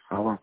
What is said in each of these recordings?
Алло.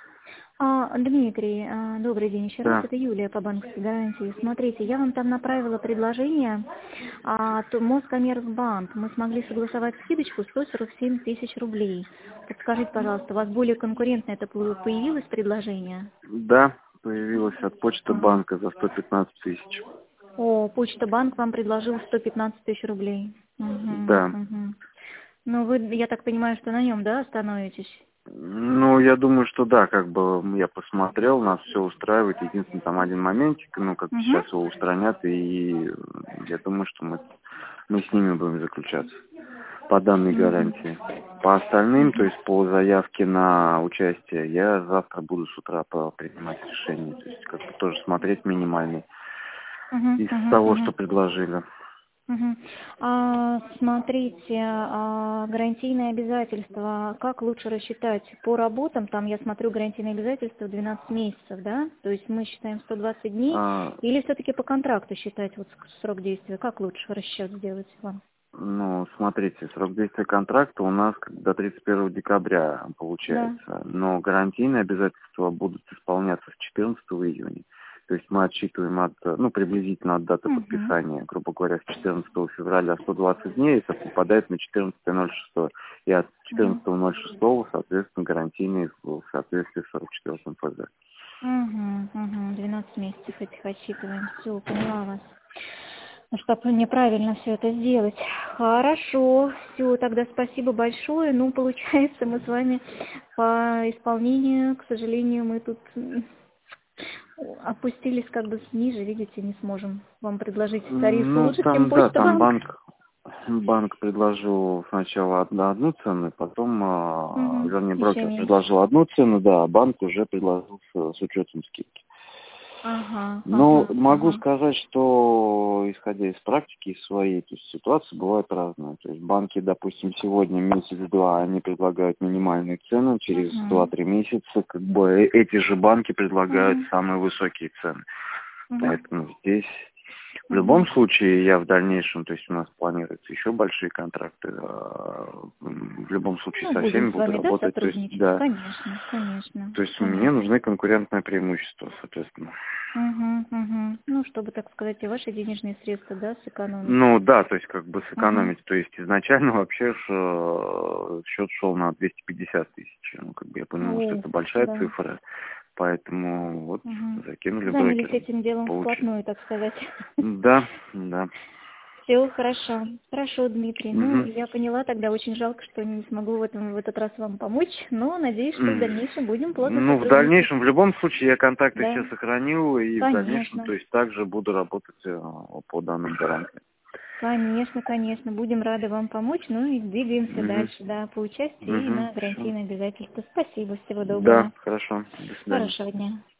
Дмитрий, добрый день еще раз. Да. Это Юлия по банковской гарантии. Смотрите, я вам там направила предложение, Москоммерцбанк. Мы смогли согласовать скидочку 147 тысяч рублей. Подскажите, пожалуйста, у вас более конкурентное это появилось предложение? Да, появилась от Почта Ага. банка за 115 тысяч. Почта банк вам предложил 115 тысяч рублей. Угу, Да. угу. Ну, вы, я так понимаю, что на нем, да, остановитесь? Ну, я думаю, что да, как бы я посмотрел, нас все устраивает. Единственный там один моментик, как бы Угу. сейчас его устранят, и я думаю, что мы с ними будем заключаться по данной Угу. гарантии. По остальным, то Угу. есть по заявке на участие, я завтра буду с утра принимать решение. То есть как бы тоже смотреть минимальный Угу. из Угу. того, Угу. что предложили. Мгм. Смотрите, гарантийные обязательства, как лучше рассчитать по работам? Там я смотрю гарантийные обязательства 12 месяцев, да? То есть мы считаем 120 дней А, или все-таки по контракту считать вот срок действия? Как лучше расчет сделать вам? Ну, смотрите, срок действия контракта у нас до 31 декабря Да. получается, но гарантийные обязательства будут исполняться с 14 июня. То есть мы отсчитываем приблизительно от даты Угу. подписания, грубо говоря, с 14 февраля 120 дней, это попадает на 14.06. И от Угу. 14.06, соответственно, гарантийные в соответствии с 44 ФЗ. Угу. Угу. 12 месяцев этих отсчитываем. Все, поняла вас. Ну, чтобы мне правильно все это сделать. Хорошо, все, тогда спасибо большое. Ну, получается, мы с вами по исполнению, к сожалению, мы тут опустились как бы ниже, видите, не сможем вам предложить тариф Ну, лучше, чем там, да, Почта там Банк. банк предложил сначала одну цену, потом, Угу. вернее, Еще брокер меньше. предложил одну цену, да, а банк уже предложил с учетом скидки. Ага, Но ага, могу ага. сказать, что, исходя из практики своей, то есть ситуации бывают разные. То есть банки, допустим, сегодня месяц-два, они предлагают минимальные цены, через Угу. 2-3 месяца как бы эти же банки предлагают Угу. самые высокие цены. Угу. Поэтому здесь в Угу. любом случае я в дальнейшем, то есть у нас планируются еще большие контракты, в любом случае Ну, со будем всеми с буду вами, да, работать, то есть сотрудничать? да, Конечно, конечно, то есть мне конечно. нужны конкурентное преимущество, соответственно. Угу, угу. Ну, чтобы, так сказать, и ваши денежные средства, да, сэкономить. Ну да, то есть как бы Угу. сэкономить, то есть изначально вообще счет шел на 250 тысяч, как бы я понимал, что это большая Да. цифра, поэтому вот Угу. закинули Занялись брокером. этим делом Получилось. вплотную, так сказать. Да, да. Все хорошо. Хорошо, Дмитрий. Ну, Мгм. я поняла, тогда очень жалко, что не смогу в этот раз вам помочь, но надеюсь, что в дальнейшем будем плотно Ну, в сотрудничать. дальнейшем, в любом случае, я контакты все Да, сохранил, и в дальнейшем, конечно. то есть, также буду работать по данным гарантиям. Конечно, конечно. Будем рады вам помочь. Ну и двигаемся Угу. дальше, да, по участию и Угу. на гарантийные обязательства. Спасибо, всего Да, доброго. хорошо. До свидания. Хорошего дня.